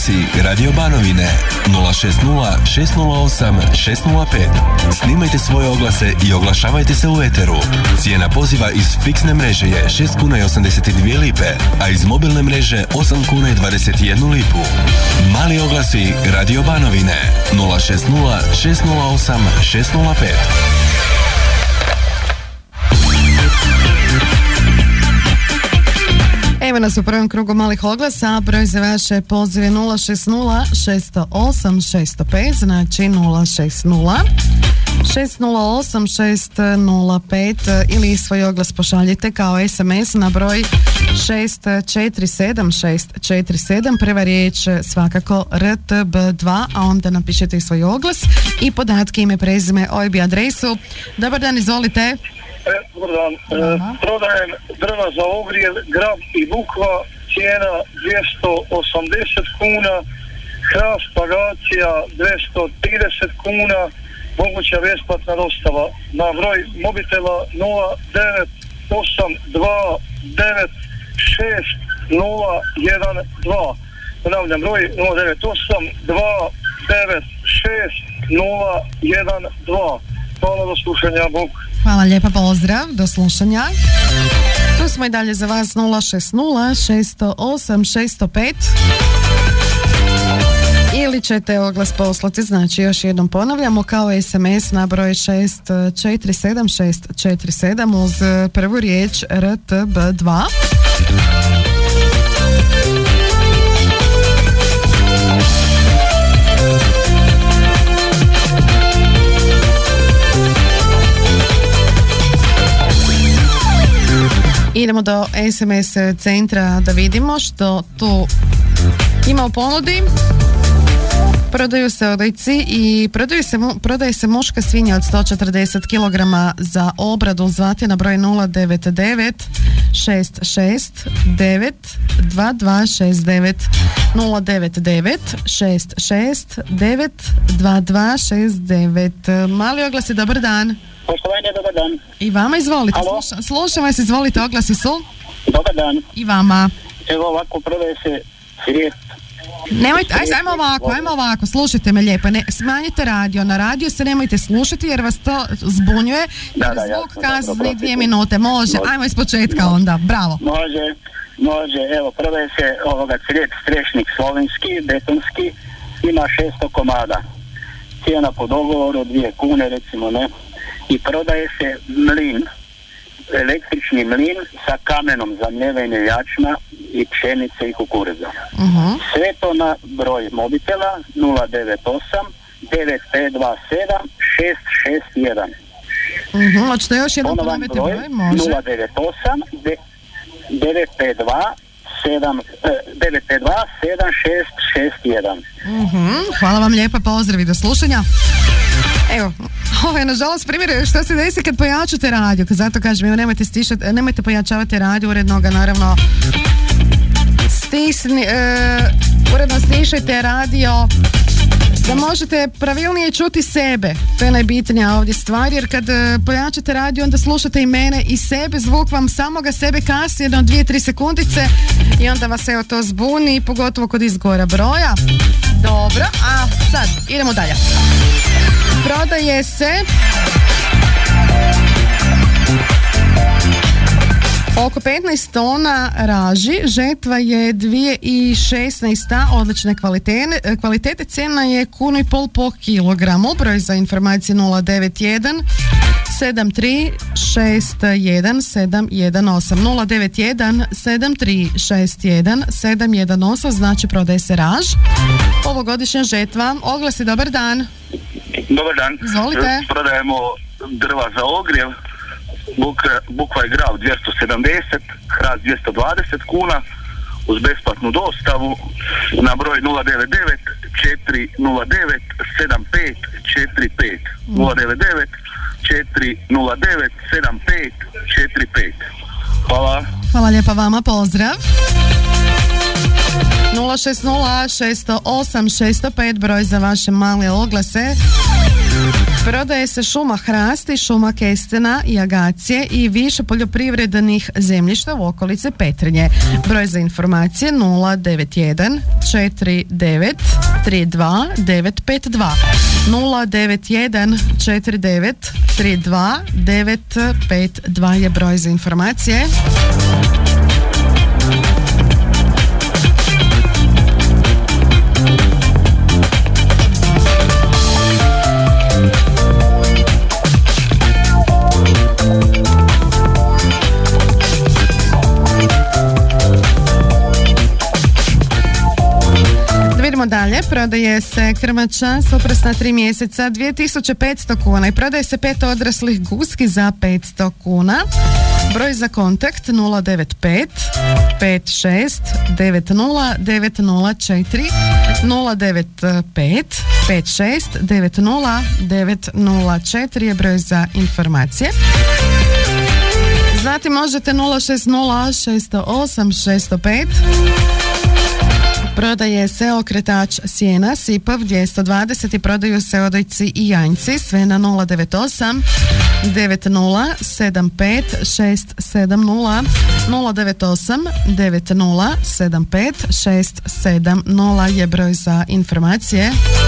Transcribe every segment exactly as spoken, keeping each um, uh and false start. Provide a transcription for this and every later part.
oglasi Radio Banovine nula šest nula šest nula osam šest nula pet. Snimajte svoje oglase i oglašavajte se u eteru. Cijena poziva iz fiksne mreže je šest kuna i osamdeset dvije lipe, a iz mobilne mreže osam kuna i dvadeset jednu lipu. Mali oglasi Radio Banovine nula šest nula šest nula osam šest nula pet. Evo nas u prvom krugu malih oglasa, broj za vaše pozive nula šest nula šest nula osam šest nula pet, znači nula šest nula šest nula osam šest nula pet ili svoj oglas pošaljite kao es em es na broj šest četiri sedam šest četiri sedam, prva riječ svakako er te be dva, a onda napišete i svoj oglas i podatke, ime, prezime, o i be, adresu. Dobar dan, izvolite. E, dobar dan, e, prodajem drva za ogrijev, grab i bukva, cijena dvjesto osamdeset kuna, hrast pagacija dvjesto trideset kuna, moguća besplatna dostava na broj mobitela nula devet osam dva devet šest nula jedan dva. Ponavljam, broj nula devet osam dva devet šest nula jedan dva. Hvala, do slušanja, Bog. Hvala lijepa, pozdrav, do slušanja. Tu smo i dalje za vas nula šest nula šest nula osam šest nula pet. Ili ćete oglas poslati, znači još jednom ponavljamo, kao es em es na broj šest četiri sedam šest četiri sedam uz prvu riječ er te be dva. Idemo do es em es centra da vidimo što tu ima u ponudi. Prodaju se odojci i prodaju se, prodaje se muška svinja od sto četrdeset kilograma za obradu. Zvati na broj nula devet devet šest šest devet dva dva šest devet nula devet devet šest šest devet dva dva šest devet. Mali oglasi, dobar dan. Poštovanje, dobar dan. I vama, izvolite. Sluša, slušam vas, izvolite, oglasi su. Dobar dan. I vama. Evo ovako, prodaje se svijet. Nemojte, aj, ajmo ovako, ajmo ovako, slušajte me lijepo, ne, smanjite radio, na radio se nemojte slušati jer vas to zbunjuje, jer da, da, zvuk jasno, kasni dvije minute, može, može, ajmo iz početka onda, bravo. Može, može, evo, prodaje se ovoga cvijet strešnik slovenski, betonski, ima šesto komada, cijena po dogovoru dvije kune recimo, ne, i prodaje se mlin, električni mlin sa kamenom za mljevenje jačma i pšenice i kukuruza. Uh-huh. Sve to na broj mobitela nula devet osam devet pet dva sedam šest šest jedan. Uh-huh. Hoćete još jednom ponoviti broj? Može. nula devet osam devet pet dva sedam devet pet dva sedam šest šest jedan. Uh-huh. Hvala vam lijepa, pozdrav i do slušanja. Evo, ovo je nažalost primjer što se desi kad pojačate radio, zato kažem, evo, nemojte, stišati, nemojte pojačavati radio, uredno ga naravno stisni, uh, uredno stišajte radio da možete pravilnije čuti sebe. To je najbitnija ovdje stvar, jer kad uh, pojačate radio onda slušate i mene i sebe, zvuk vam samoga sebe kasnije jedno dvije tri sekundice i onda vas evo to zbuni, pogotovo kod izgora broja. Dobro, a sad idemo dalje. Prodaje se oko petnaest tona raži, žetva je dvije tisuće šesnaeste. odlične kvalitete, kvalitete cijena je kunu i pol po kilogramu. Broj za informacije nula devet jedan sedam tri šest jedan sedam jedan osam nula devet jedan sedam tri šest jedan sedam jedan osam, znači prodaje se raž. Ovogodišnja žetva. Oglasi, dobar dan. Dobar dan. Izvolite. Prodajemo drva za ogrjev, bukva, bukva i grav dvjesto sedamdeset, hrast dvjesto dvadeset kuna uz besplatnu dostavu na broj nula devet devet četiri nula devet sedam pet četiri pet nula devet devet četiri nula devet sedam pet četiri pet. Hvala. Hvala lijepa vama, pozdrav. nula šest nula šest nula osam šest nula pet, broj za vaše male oglase. Prodaje se šuma hrasti, šuma kestena i agacije i više poljoprivrednih zemljišta u okolici Petrinje. Broj za informacije nula devet jedan četiri devet tri dva devet pet dva nula devet jedan četiri devet tri dva devet pet dva je broj za informacije. Idemo dalje, prodaje se krmača suprasna tri mjeseca dvije tisuće petsto kuna i prodaje se pet odraslih guski za petsto kuna. Broj za kontakt nula devet pet pet šest devet nula devet nula četiri nula devet pet pet šest devet nula devet nula četiri je broj za informacije. Zvati možete nula šest nula šest zero osam šest zero pet. Prodaje se okretač sjena Sipav dvjesto dvadeset i prodaju se odojci i janjci, sve na nula devet osam devet nula sedam pet šest sedam nula nula devet osam devet nula sedam pet šest sedam nula je broj za informacije.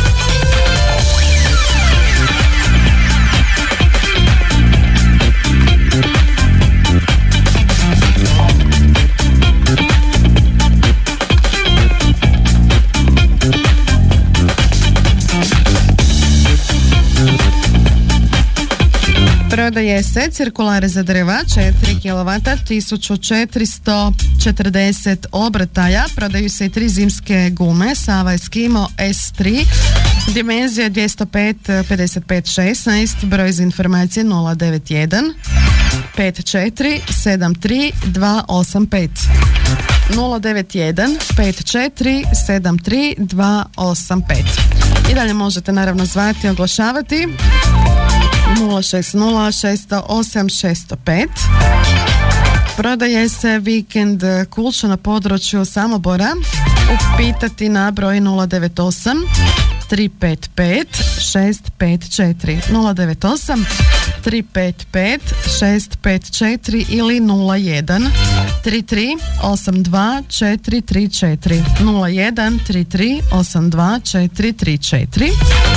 Prodaje se cirkulare za drva četiri kilovata tisuću četiristo četrdeset obrtaja. Prodaju se i tri zimske gume Sava Eskimo S tri dimenzija dvjesto pet pedeset pet šesnaest. Broj za informacije nula devet jedan pet četiri sedam tri dva osam pet nula devet jedan pet četiri sedam tri dva osam pet. I dalje možete naravno zvati i oglašavati nula šest nula šest zero osam šest zero pet. Prodaje se vikend kulša na području Samobora. Upitati na broj nula devet osam tri pet pet šest pet četiri nula devet osam tri pet pet šest pet četiri ili nula jedan tri tri osam dva četiri tri četiri nula jedan tri tri osam dva četiri tri četiri.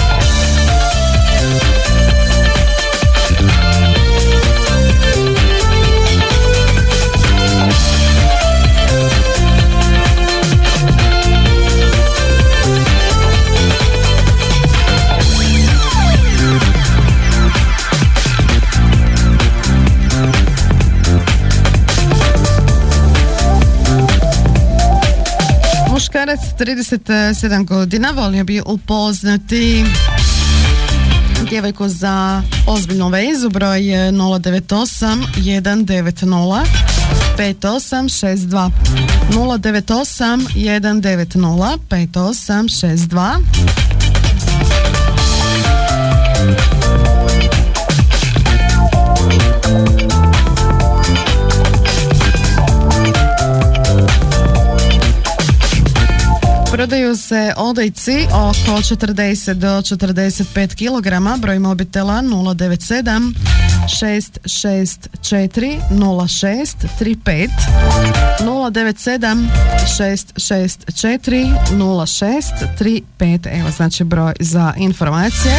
Muškarac trideset sedam godina volio bi upoznati djevojku za ozbiljnu vezu. Broj nula devet osam jedan devet nula pet osam šest dva nula devet osam jedan devet nula pet osam šest dva. Prodaju se odojci oko četrdeset do četrdeset pet kilograma. Broj mobitela nula devet sedam šest šest četiri nula šest tri pet nula devet sedam šest šest četiri nula šest tri pet. Evo znači broj za informacije.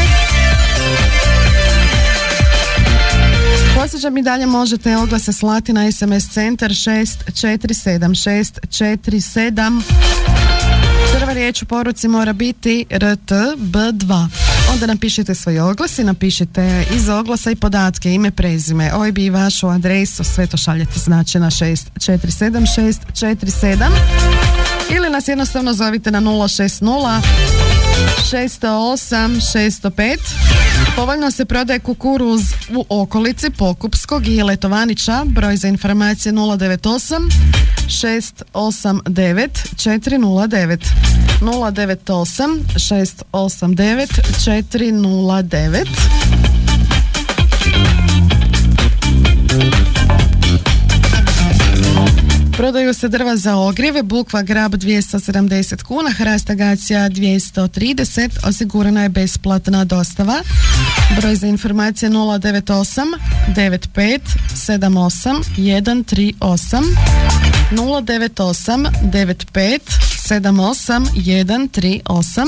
Podsjećam i dalje možete oglase slati na es em es centar šest četiri sedam šest četiri sedam. Prva riječ u poruci mora biti R T B dva. Onda napišite svoj oglas i napišite iz oglasa i podatke, ime, prezime, O I B i vašu adresu. Sve to šaljete znači na šest četiri sedam šest četiri sedam ili nas jednostavno zovite na nula šest nula šest zero osam šest zero pet. Povoljno se prodaje kukuruz u okolici Pokupskog i Letovanića. Broj za informacije nula devet osam šest osam devet četiri nula devet nula devet osam šest osam devet četiri nula devet. Prodaju se drva za ogrjev, bukva grab dvjesto sedamdeset kuna, hrast agacija dvjesto trideset, osigurana je besplatna dostava. Broj za informacije nula devet osam devet pet sedam osam jedan tri osam, nula devet osam devet pet sedam osam jedan tri osam.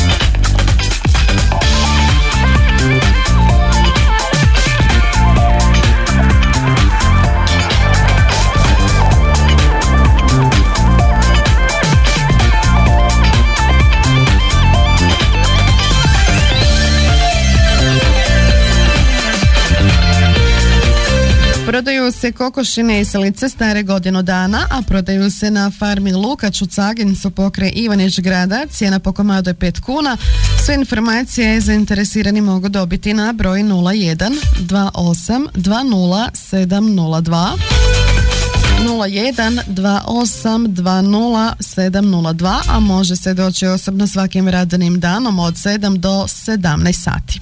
Prodaju se kokošine i slice stare godinu dana, a prodaju se na farmi Lukač u Cagincu pokraj Ivanić grada. Cijena po komadu je pet kuna. Sve informacije zainteresirani mogu dobiti na broj nula jedan dva osam dva nula sedam nula dva, nula jedan dva osam dva nula sedam nula dva, a može se doći osobno svakim radnim danom od sedam do sedamnaest sati.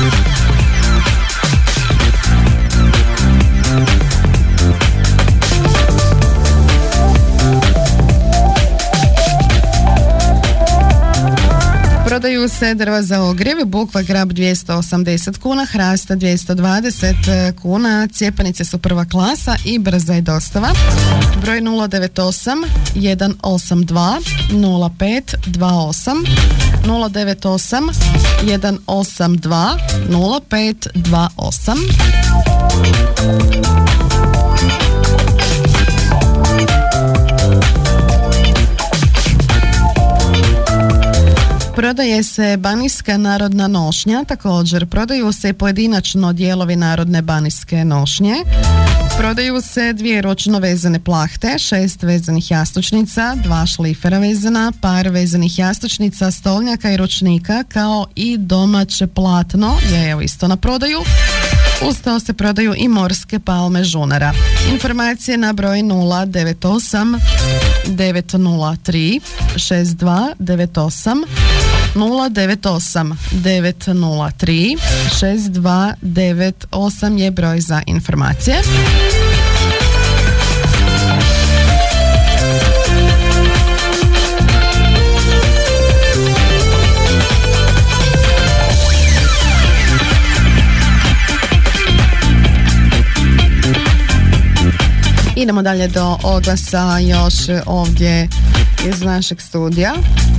Prodaju se drva za ogrjev, bukva grab dvjesto osamdeset kuna, hrasta dvjesto dvadeset kuna, cijepanice su prva klasa i brza je dostava. Broj nula devet osam jedan osam dva nula pet dva osam, nula devet osam jedan osam dva nula pet dva osam. Prodaje se banijska narodna nošnja, također prodaju se pojedinačno dijelovi narodne banijske nošnje. Prodaju se dvije ručno vezane plahte, šest vezanih jastučnica, dva šlifera vezana, par vezanih jastučnica, stolnjaka i ručnika, kao i domaće platno je evo isto na prodaju. Uz to se prodaju i morske palme žunara. Informacije na broj nula devet osam devet nula tri šest dva devet osam, nula devet osam devet nula tri šest dva devet osam je broj za informacije. Idemo dalje do oglasa još ovdje iz našeg studija.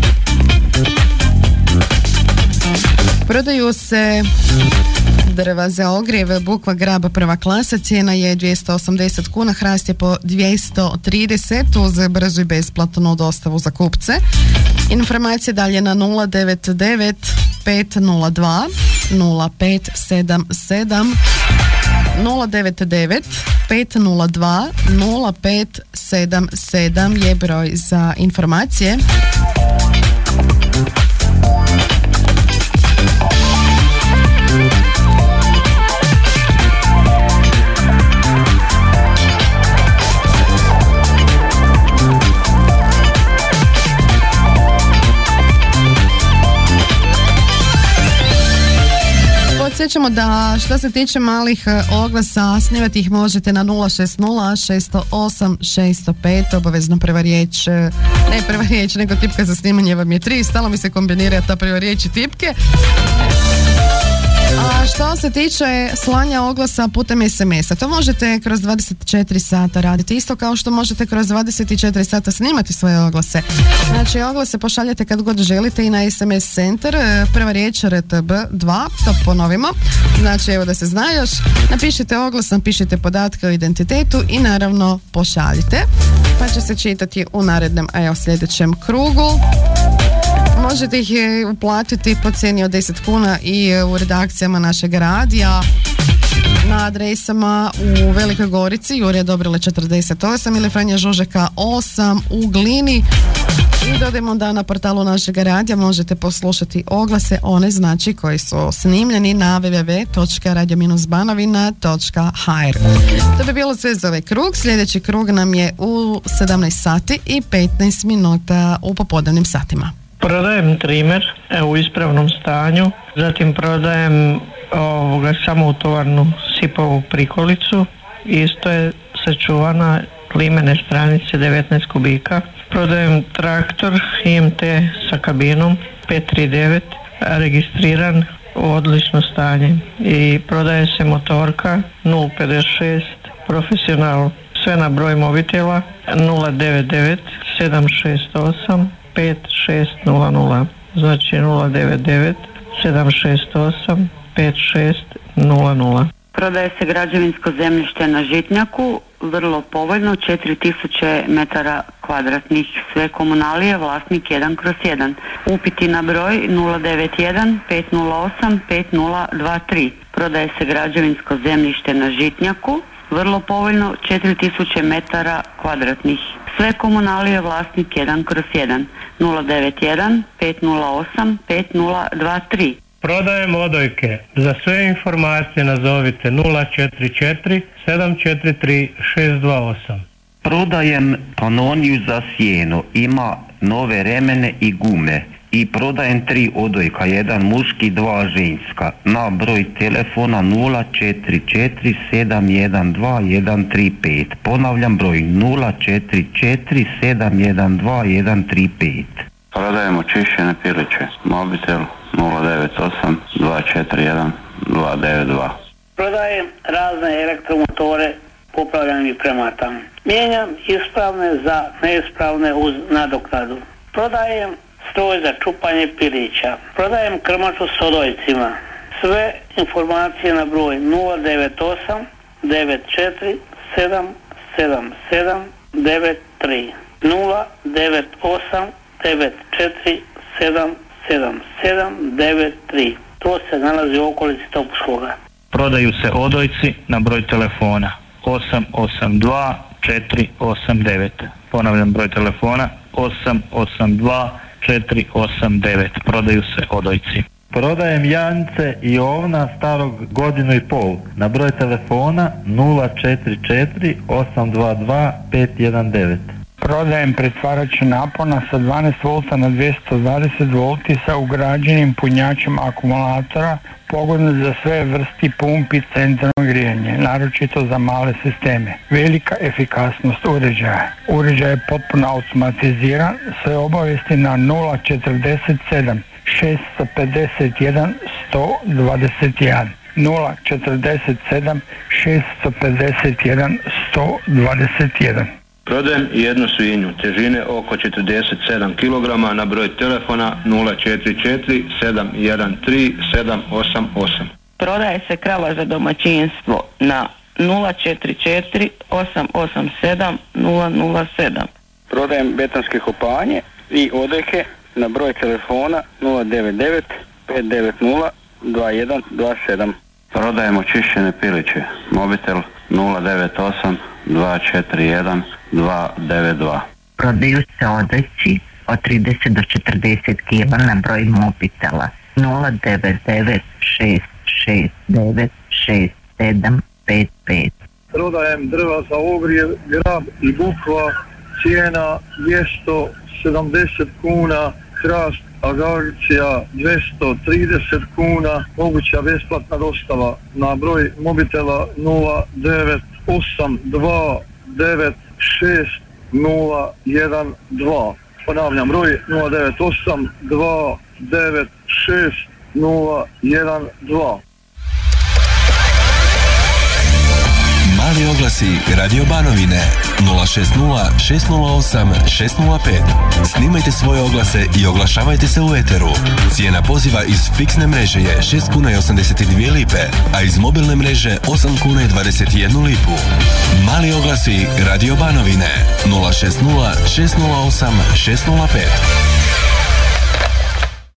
Prodaju se drva za ogrjev, bukva graba prva klasa, cijena je dvjesto osamdeset kuna, hrast je po dvjesto trideset uz brzu i besplatnu dostavu za kupce. Informacije dalje na nula devet devet pet nula dva nula pet sedam sedam, nula devet devet pet nula dva nula pet sedam sedam je broj za informacije. Podsjećamo da što se tiče malih oglasa, snimati ih možete na nula šest nula šest zero osam šest zero pet, obavezno prva riječ, ne prva riječ, nego tipka za snimanje vam je tri, stalo mi se kombinira ta prva riječ i tipke. A što se tiče slanja oglasa putem es em es a, to možete kroz dvadeset četiri sata raditi, isto kao što možete kroz dvadeset četiri sata snimati svoje oglase. Znači oglase pošaljete kad god želite i na es em es centar, prva riječ er te be dva, to ponovimo. Znači evo da se zna još, napišite oglas, napišite podatke o identitetu i naravno pošaljite, pa će se čitati u narednom, a evo sljedećem krugu. Možete ih uplatiti po cijeni od deset kuna i u redakcijama našeg radija na adresama u Velikoj Gorici, Jurija Dobrile četrdeset osam ili Franja Žužeka osam u Glini. I dodajemo da na portalu našeg radija možete poslušati oglase, one znači koji su snimljeni na w w w točka radio banovina točka h r. To bi bilo sve za ovaj krug. Sljedeći krug nam je u sedamnaest sati i petnaest minuta u popodnevnim satima. Prodajem trimer u ispravnom stanju, zatim prodajem ovoga samoutovarnu sipovu prikolicu, isto je sačuvana limene stranice devetnaest kubika. Prodajem traktor I M T sa kabinom pet tri devet, registriran u odlično stanje. I prodaje se motorka nula pedeset šest profesional, sve na broj mobitela nula devet devet sedam šest osam pet šest nula nula, znači nula devet devet sedam šest osam pet šest nula nula. Prodaje se građevinsko zemljište na Žitnjaku, vrlo povoljno, četiri tisuće metara kvadratnih, sve komunalije, vlasnik jedan kroz jedan. Upiti na broj nula devet jedan pet nula osam pet nula dva tri. Prodaje se građevinsko zemljište na Žitnjaku, vrlo povoljno, četiri tisuće metara kvadratnih, sve komunalije, vlasnik jedan kroz jedan. nula devet jedan pet nula osam pet nula dva tri. Prodajem odojke. Za sve informacije nazovite nula četiri četiri sedam četiri tri šest dva osam. Prodajem Panoniju za sjeno. Ima nove remene i gume. I prodajem tri odojka, jedan muški, dva ženska. Na broj telefona nula četiri četiri sedam jedan dva jedan tri pet. Ponavljam broj nula četiri četiri sedam jedan dva jedan tri pet. Prodajemo čišćene piliće. Mobitel nula devet osam dva četiri jedan dva devet dva. Prodajem razne elektromotore, popravljam i prematam. Mijenjam ispravne za neispravne uz nadoknadu. Prodajem stroj za čupanje pilića. Prodajem krmaču s odojcima. Sve informacije na broj nula devet osam devet četiri sedam sedam sedam devet tri nula devet osam devet četiri sedam sedam sedam devet tri. To se nalazi u okolici Topuskoga. Prodaju se odojci na broj telefona osam osam dva četiri osam devet. Ponavljam broj telefona osam osam dva četiri osam devet. Prodaju se odojci. Prodajem janjce i ovna starog godinu i pol na broj telefona nula četiri četiri osam dva dva pet jedan devet. Prodajem pretvarač napona sa dvanaest volta na dvjesto dvadeset volti sa ugrađenim punjačem akumulatora, pogodno za sve vrsti pumpi centralno grijanje, naročito za male sisteme. Velika efikasnost uređaja. Uređaj je potpuno automatiziran, sve obavijesti na nula četrdeset sedam šest pedeset jedan sto dvadeset jedan. nula četrdeset sedam šest pedeset jedan sto dvadeset jedan. Prodajem jednu svinju, težine oko četrdeset sedam kilograma na broj telefona nula četiri četiri sedam jedan tri sedam osam osam. Prodaje se krava za domaćinstvo na nula četiri četiri osam osam sedam nula nula sedam. Prodajem betonske kopanje i odojke na broj telefona nula devet devet pet devet nula dva jedan dva sedam. Prodajemo čišćene piliće. Mobitel nula devet osam dva četiri jedan dva devet dva. Prodaju se odojci od trideset do četrdeset kila na broj mobitela nula devet devet šest šest devet šest sedam pet pet. Prodajem drva za ogrjev, grab i bukva, cijena dvjesto sedamdeset kuna, hrast agacija dvjesto trideset kuna, moguća besplatna dostava na broj mobitela nula devet osam dva devet šest nula jedan dva. Ponavljam broj nula devet osam dva devet šest nula jedan dva. Mali oglasi Radio Banovine nula šest nula šest nula osam šest nula pet. Snimajte svoje oglase i oglašavajte se u eteru. Cijena poziva iz fiksne mreže je šest kuna i osamdeset dvije lipe, a iz mobilne mreže osam kuna i dvadeset jednu lipu. Mali oglasi Radio Banovine nula šest nula šest nula osam šest nula pet.